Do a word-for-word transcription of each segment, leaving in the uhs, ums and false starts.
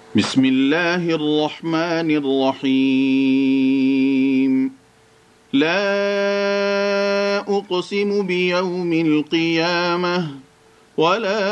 بسم الله الرحمن الرحيم لا أقسم بيوم القيامة ولا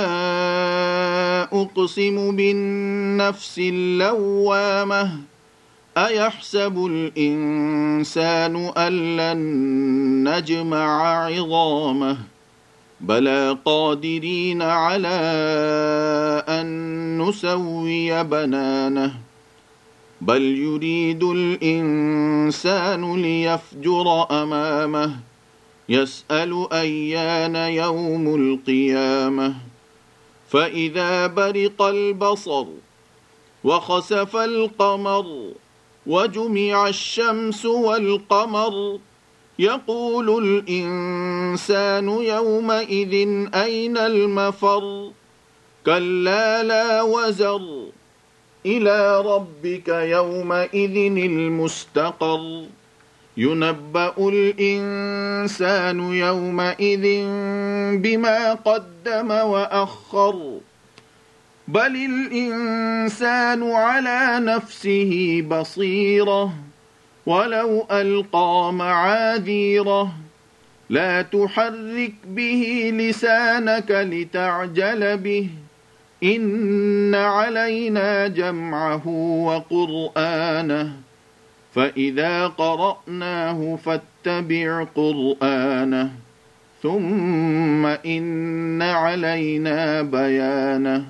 أقسم بالنفس اللوامة أيحسب الإنسان أن لن نجمع عظامه بلى قادرين على أن نسوي بنانه بل يريد الإنسان ليفجر أمامه يسأل أيان يوم القيامة فإذا برق البصر وخسف القمر وجمع الشمس والقمر يقول الإنسان يومئذ أين المفر كلا لا وزر إلى ربك يومئذ المستقر ينبأ الإنسان يومئذ بما قدم وأخر بل الإنسان على نفسه بصيرة ولو ألقى معاذيره لا تحرك به لسانك لتعجل به إن علينا جمعه وقرآنه فإذا قرأناه فاتبع قرآنه ثم إن علينا بيانه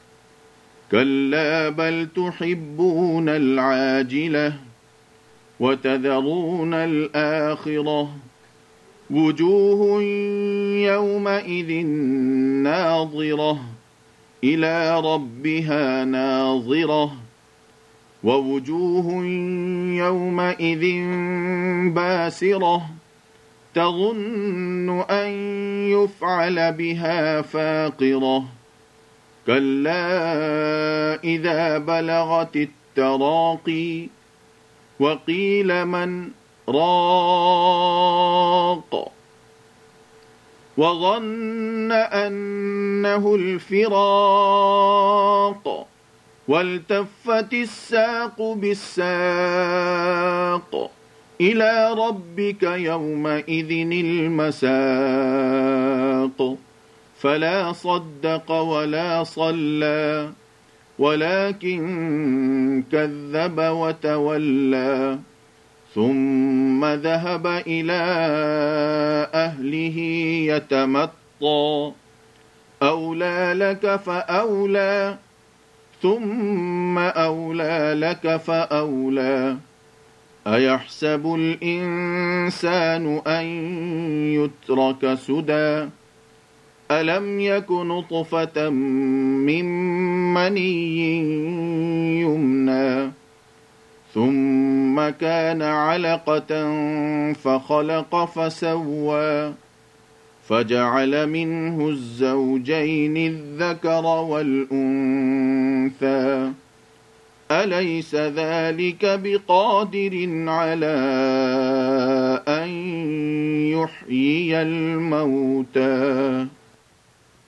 كلا بل تحبون العاجلة وتذرون الآخرة وجوه يومئذ ناظرة إلى ربها ناظرة ووجوه يومئذ باسرة تظن أن يفعل بها فاقرة كلا إذا بلغت التراقي وقيل من راق وظن أنه الفراق والتفت الساق بالساق إلى ربك يومئذ المساق فلا صدق ولا صلى ولكن كذب وتولى ثم ذهب إلى أهله يتمطى أولى لك فأولى ثم أولى لك فأولى أيحسب الإنسان أن يترك سدى ألم يك نطفة من مني يمنى ثم كان علقة فخلق فسوى فجعل منه الزوجين الذكر والأنثى أليس ذلك بقادر على أن يحيي الموتى